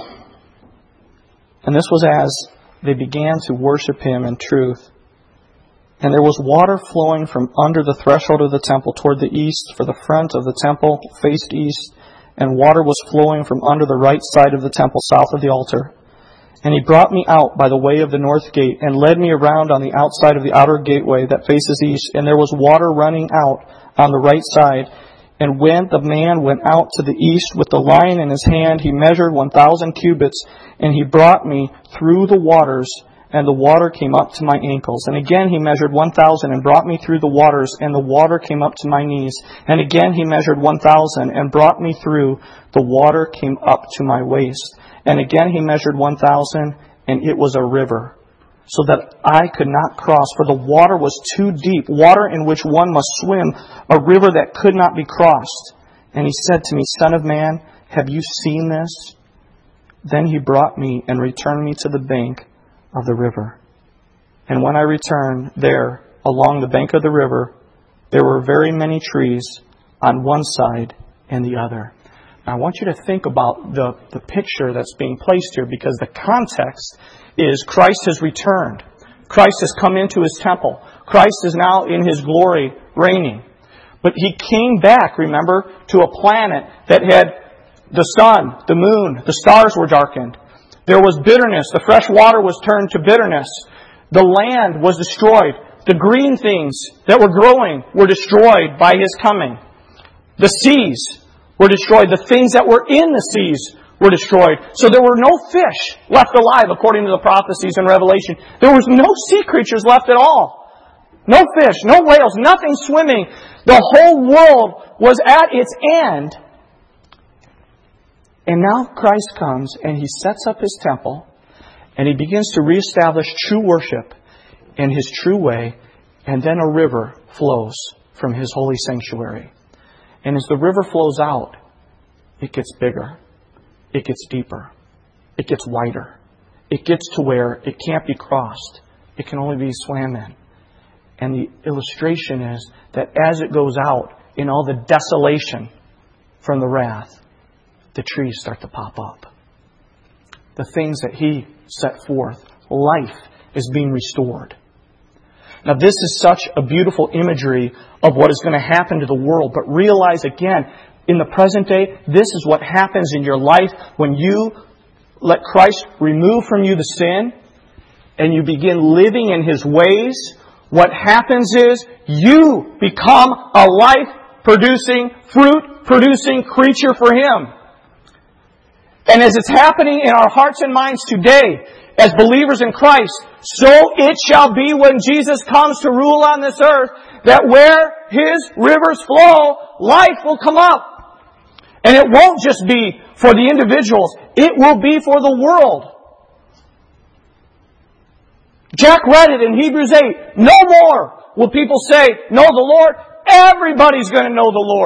and this was as they began to worship Him in truth. And there was water flowing from under the threshold of the temple toward the east, for the front of the temple faced east, and water was flowing from under the right side of the temple south of the altar. And he brought me out by the way of the north gate, and led me around on the outside of the outer gateway that faces east, and there was water running out on the right side. And when the man went out to the east with the line in his hand, he measured 1,000 cubits, and he brought me through the waters, and the water came up to my ankles. And again he measured 1,000 and brought me through the waters, and the water came up to my knees. And again he measured 1,000 and brought me through, the water came up to my waist. And again he measured 1,000, and it was a river, so that I could not cross, for the water was too deep, water in which one must swim, a river that could not be crossed. And he said to me, Son of man, have you seen this? Then he brought me and returned me to the bank of the river. And when I returned, there, along the bank of the river, there were very many trees on one side and the other. Now, I want you to think about the picture that's being placed here, because the context is Christ has returned. Christ has come into His temple. Christ is now in His glory reigning. But He came back, remember, to a planet that had the sun, the moon, the stars were darkened. There was bitterness. The fresh water was turned to bitterness. The land was destroyed. The green things that were growing were destroyed by His coming. The seas were destroyed. The things that were in the seas were destroyed. So there were no fish left alive, according to the prophecies in Revelation. There was no sea creatures left at all. No fish, no whales, nothing swimming. The whole world was at its end. And now Christ comes and He sets up His temple, and He begins to reestablish true worship in His true way, and then a river flows from His holy sanctuary. And as the river flows out, it gets bigger, it gets deeper, it gets wider, it gets to where it can't be crossed, it can only be swam in. And the illustration is that as it goes out in all the desolation from the wrath, the trees start to pop up. The things that He set forth, life is being restored. Now, this is such a beautiful imagery of what is going to happen to the world. But realize again, in the present day, this is what happens in your life when you let Christ remove from you the sin and you begin living in His ways. What happens is you become a life-producing, fruit-producing creature for Him. And as it's happening in our hearts and minds today, as believers in Christ, so it shall be when Jesus comes to rule on this earth, that where His rivers flow, life will come up. And it won't just be for the individuals, it will be for the world. Jack read it in Hebrews 8. No more will people say, know the Lord. Everybody's going to know the Lord.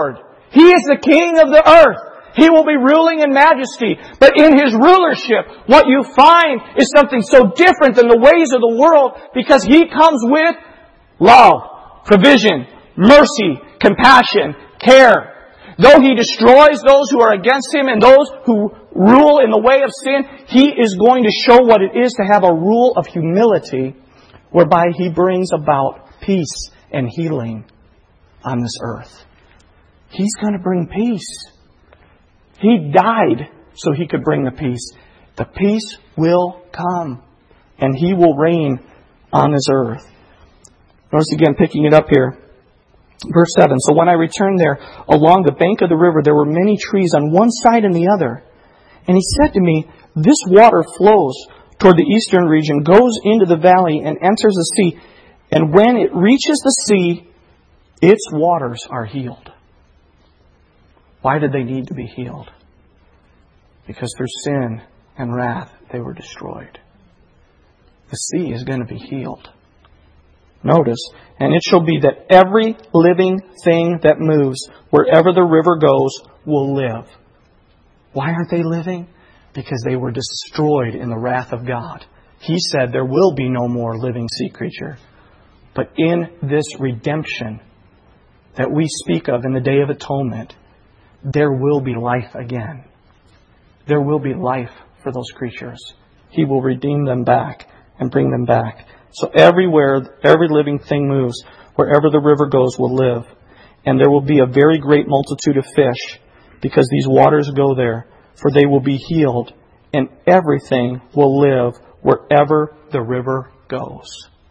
He is the King of the earth. He will be ruling in majesty. But in His rulership, what you find is something so different than the ways of the world, because He comes with love, provision, mercy, compassion, care. Though He destroys those who are against Him and those who rule in the way of sin, He is going to show what it is to have a rule of humility, whereby He brings about peace and healing on this earth. He's going to bring peace. He died so He could bring the peace. The peace will come, and He will reign on this earth. Notice again, picking it up here. Verse 7, so when I returned there, along the bank of the river, there were many trees on one side and the other. And He said to me, this water flows toward the eastern region, goes into the valley, and enters the sea. And when it reaches the sea, its waters are healed. Why did they need to be healed? Because through sin and wrath, they were destroyed. The sea is going to be healed. Notice, and it shall be that every living thing that moves, wherever the river goes, will live. Why aren't they living? Because they were destroyed in the wrath of God. He said there will be no more living sea creature. But in this redemption that we speak of in the Day of Atonement, there will be life again. There will be life for those creatures. He will redeem them back and bring them back. So everywhere, every living thing moves, wherever the river goes will live. And there will be a very great multitude of fish, because these waters go there, for they will be healed, and everything will live wherever the river goes.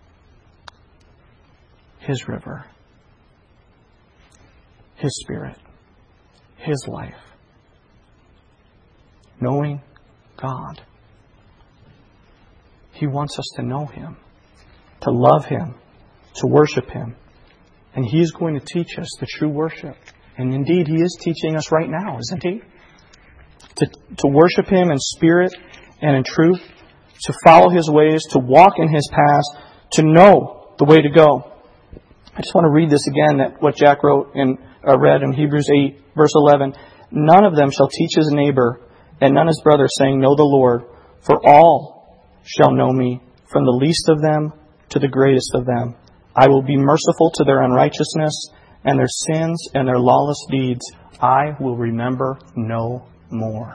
His river. His Spirit. His life. Knowing God. He wants us to know Him, to love Him, to worship Him. And He is going to teach us the true worship. And indeed, He is teaching us right now, isn't He? To worship Him in spirit and in truth, to follow His ways, to walk in His paths, to know the way to go. I just want to read this again, that what Jack read in Hebrews 8, verse 11. None of them shall teach his neighbor and none his brother, saying, know the Lord, for all shall know me, from the least of them to the greatest of them. I will be merciful to their unrighteousness, and their sins and their lawless deeds I will remember no more.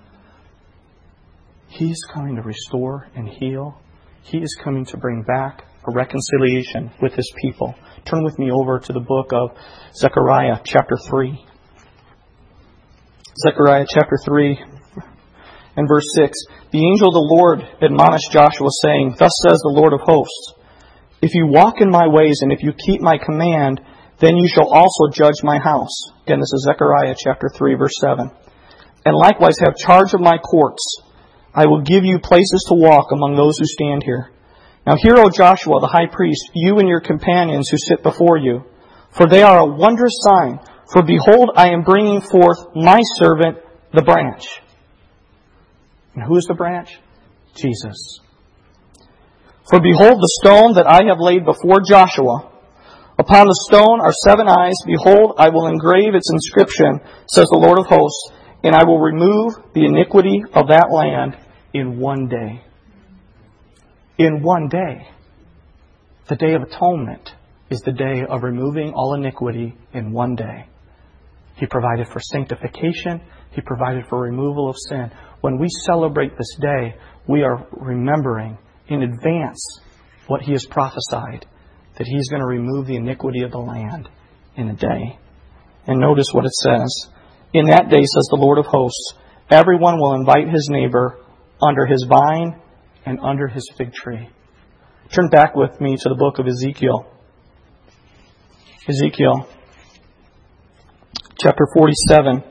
He is coming to restore and heal. He is coming to bring back a reconciliation with His people. Turn with me over to the book of Zechariah chapter 3. Zechariah chapter 3 and verse 6. The angel of the Lord admonished Joshua, saying, thus says the Lord of hosts, if you walk in my ways and if you keep my command, then you shall also judge my house. Again, this is Zechariah chapter 3, verse 7. And likewise have charge of my courts. I will give you places to walk among those who stand here. Now hear, O Joshua, the high priest, you and your companions who sit before you, for they are a wondrous sign. For behold, I am bringing forth my servant, the branch. And who is the branch? Jesus. For behold, the stone that I have laid before Joshua. Upon the stone are 7 eyes. Behold, I will engrave its inscription, says the Lord of hosts, and I will remove the iniquity of that land in one day. In one day. The Day of Atonement is the day of removing all iniquity in one day. He provided for sanctification. He provided for removal of sin. When we celebrate this day, we are remembering in advance what He has prophesied, that He's going to remove the iniquity of the land in a day. And notice what it says. In that day, says the Lord of hosts, everyone will invite his neighbor under his vine and under his fig tree. Turn back with me to the book of Ezekiel. Ezekiel chapter 47.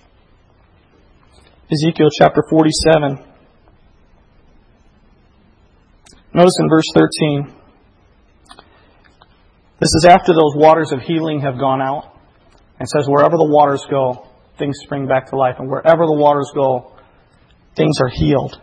Ezekiel chapter 47. Notice in verse 13. This is after those waters of healing have gone out. And says, wherever the waters go, things spring back to life. And wherever the waters go, things are healed.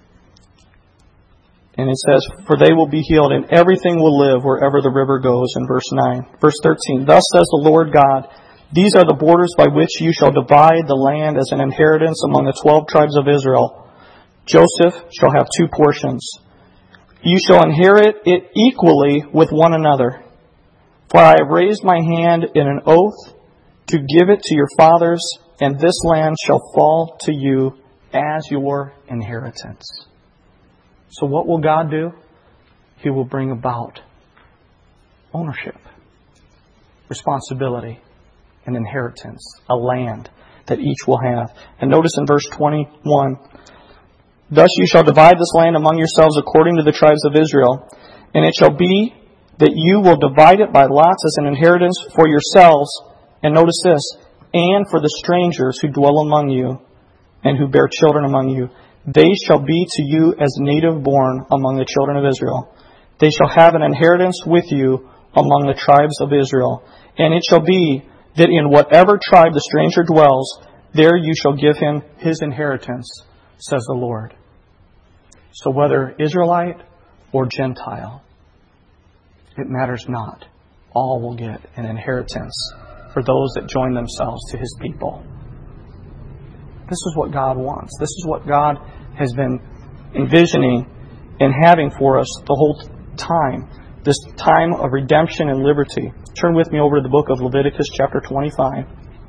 And it says, for they will be healed, and everything will live wherever the river goes, in verse 9. Verse 13, thus says the Lord God, These are the borders by which you shall divide the land as an inheritance among the 12 tribes of Israel. Joseph shall have 2 portions. You shall inherit it equally with one another. For I have raised my hand in an oath to give it to your fathers, and this land shall fall to you as your inheritance. So what will God do? He will bring about ownership, responsibility, an inheritance, a land that each will have. And notice in verse 21, thus you shall divide this land among yourselves according to the tribes of Israel, and it shall be that you will divide it by lots as an inheritance for yourselves. And notice this, and for the strangers who dwell among you and who bear children among you. They shall be to you as native born among the children of Israel. They shall have an inheritance with you among the tribes of Israel. And it shall be that in whatever tribe the stranger dwells, there you shall give him his inheritance, says the Lord. So whether Israelite or Gentile, it matters not. All will get an inheritance for those that join themselves to His people. This is what God wants. This is what God has been envisioning and having for us the whole time. This time of redemption and liberty. Turn with me over to the book of Leviticus chapter 25.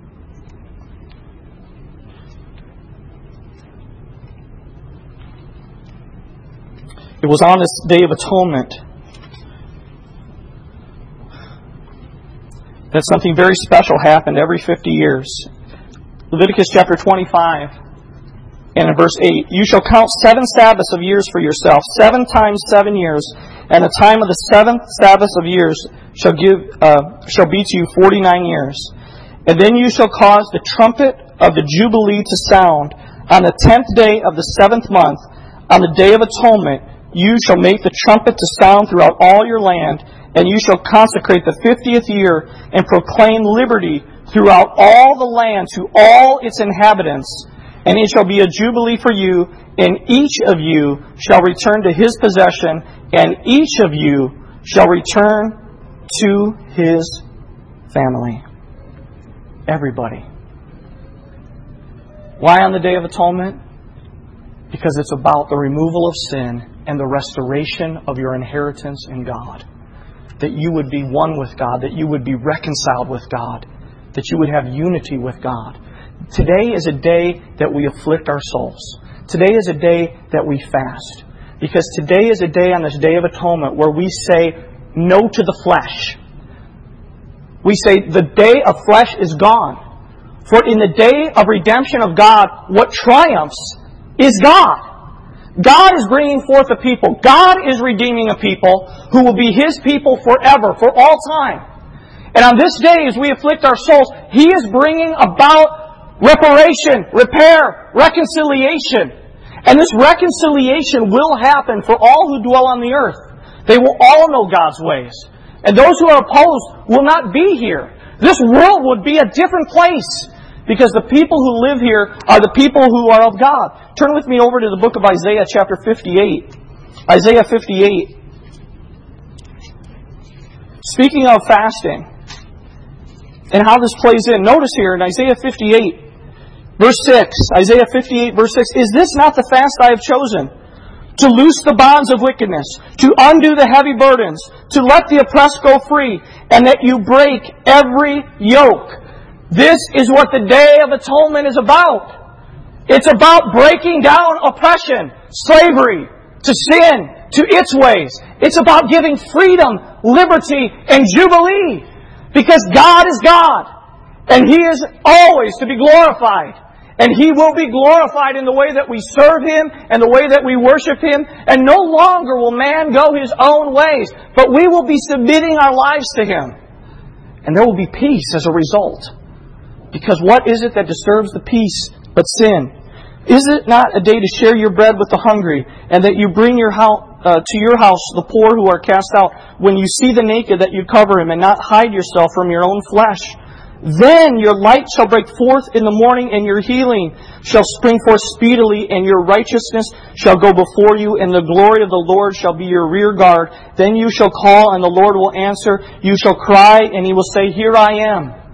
It was on this Day of Atonement that something very special happened every 50 years. Leviticus chapter 25 and in verse 8, you shall count 7 Sabbaths of years for yourself, 7 times 7 years, and the time of the 7th Sabbath of years shall be to you 49 years. And then you shall cause the trumpet of the Jubilee to sound on the 10th day of the 7th month, on the Day of Atonement. You shall make the trumpet to sound throughout all your land, and you shall consecrate the 50th year and proclaim liberty throughout all the land to all its inhabitants. And it shall be a jubilee for you, and each of you shall return to his possession, and each of you shall return to his family. Everybody. Why on the Day of Atonement? Because it's about the removal of sin and the restoration of your inheritance in God. That you would be one with God, that you would be reconciled with God, that you would have unity with God. Today is a day that we afflict our souls. Today is a day that we fast. Because today is a day on this Day of Atonement where we say no to the flesh. We say the day of flesh is gone. For in the day of redemption of God, what triumphs is God. God is bringing forth a people. God is redeeming a people who will be His people forever, for all time. And on this day, as we afflict our souls, He is bringing about reparation, repair, reconciliation. And this reconciliation will happen for all who dwell on the earth. They will all know God's ways. And those who are opposed will not be here. This world would be a different place. Because the people who live here are the people who are of God. Turn with me over to the book of Isaiah chapter 58. Isaiah 58. Speaking of fasting and how this plays in. Notice here in Isaiah 58, verse 6. Isaiah 58, verse 6. Is this not the fast I have chosen? To loose the bonds of wickedness, to undo the heavy burdens, to let the oppressed go free, and that you break every yoke. This is what the Day of Atonement is about. It's about breaking down oppression, slavery, to sin, to its ways. It's about giving freedom, liberty, and jubilee. Because God is God. And He is always to be glorified. And He will be glorified in the way that we serve Him and the way that we worship Him. And no longer will man go his own ways, but we will be submitting our lives to Him. And there will be peace as a result. Because what is it that disturbs the peace but sin? Is it not a day to share your bread with the hungry, and that you bring to your house the poor who are cast out? When you see the naked, that you cover him, and not hide yourself from your own flesh. Then your light shall break forth in the morning, and your healing shall spring forth speedily, and your righteousness shall go before you, and the glory of the Lord shall be your rear guard. Then you shall call, and the Lord will answer. You shall cry, and He will say, Here I am.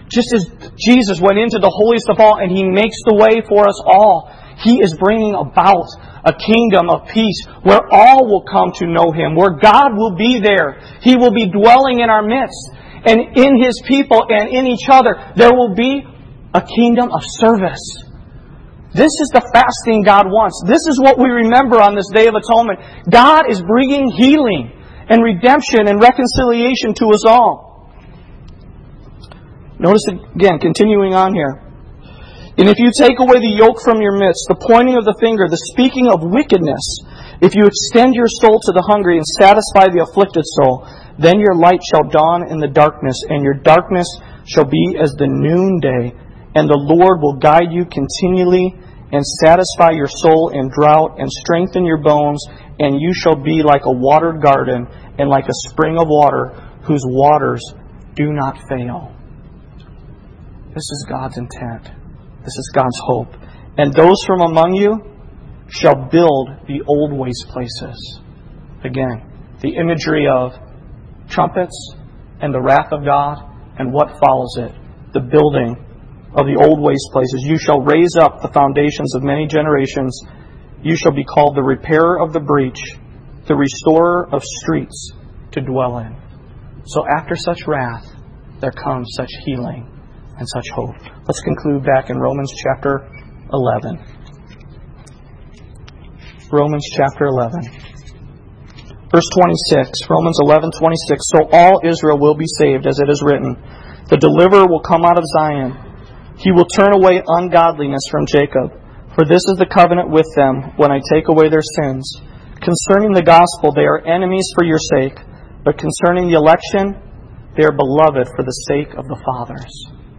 Just as Jesus went into the holiest of all and He makes the way for us all, He is bringing about a kingdom of peace where all will come to know Him, where God will be there. He will be dwelling in our midst. And in His people and in each other, there will be a kingdom of service. This is the fasting God wants. This is what we remember on this Day of Atonement. God is bringing healing and redemption and reconciliation to us all. Notice again, continuing on here. And if you take away the yoke from your midst, the pointing of the finger, the speaking of wickedness, if you extend your soul to the hungry and satisfy the afflicted soul, then your light shall dawn in the darkness, and your darkness shall be as the noonday, and the Lord will guide you continually and satisfy your soul in drought and strengthen your bones, and you shall be like a watered garden and like a spring of water whose waters do not fail. This is God's intent. This is God's hope. And those from among you shall build the old waste places. Again, the imagery of trumpets and the wrath of God and what follows it. The building of the old waste places. You shall raise up the foundations of many generations. You shall be called the repairer of the breach, the restorer of streets to dwell in. So after such wrath, there comes such healing and such hope. Let's conclude back in Romans chapter 11. Romans chapter 11. Verse 26. Romans 11:26. So all Israel will be saved, as it is written. The deliverer will come out of Zion. He will turn away ungodliness from Jacob. For this is the covenant with them when I take away their sins. Concerning the gospel, they are enemies for your sake. But concerning the election, they are beloved for the sake of the fathers.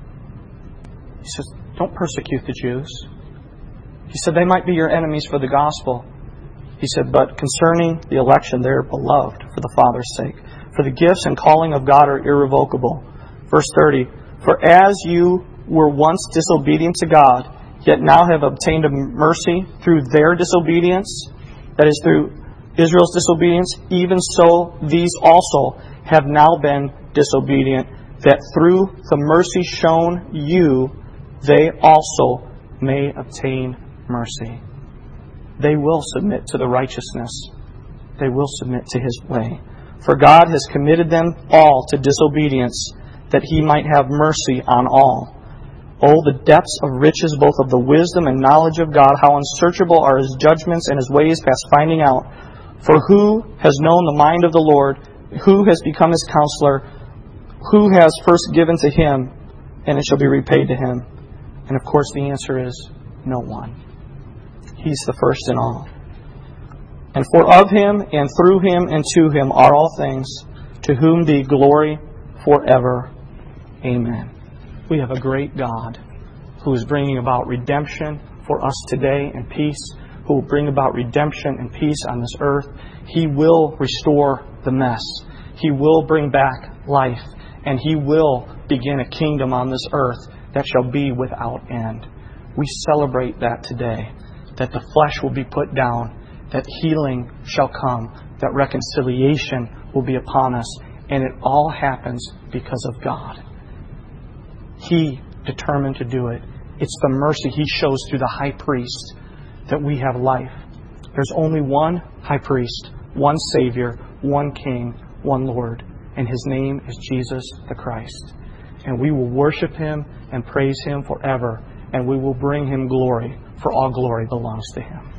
He says, don't persecute the Jews. He said, they might be your enemies for the gospel. He said, but concerning the election, they are beloved for the Father's sake. For the gifts and calling of God are irrevocable. Verse 30, for as you were once disobedient to God, yet now have obtained a mercy through their disobedience, that is, through Israel's disobedience, even so these also have now been disobedient, that through the mercy shown you, they also may obtain mercy. They will submit to the righteousness. They will submit to His way. For God has committed them all to disobedience, that He might have mercy on all. Oh, the depths of riches, both of the wisdom and knowledge of God, how unsearchable are His judgments and His ways past finding out. For who has known the mind of the Lord? Who has become His counselor? Who has first given to Him, and it shall be repaid to him? And of course the answer is no one. He's the first in all. And for of Him, and through Him, and to Him are all things, to whom be glory forever. Amen. We have a great God who is bringing about redemption for us today and peace, who will bring about redemption and peace on this earth. He will restore the mess. He will bring back life. And He will begin a kingdom on this earth that shall be without end. We celebrate that today, that the flesh will be put down, that healing shall come, that reconciliation will be upon us, and it all happens because of God. He determined to do it. It's the mercy He shows through the high priest that we have life. There's only one high priest, one Savior, one King, one Lord, and His name is Jesus the Christ. And we will worship Him and praise Him forever, and we will bring Him glory, for all glory belongs to Him.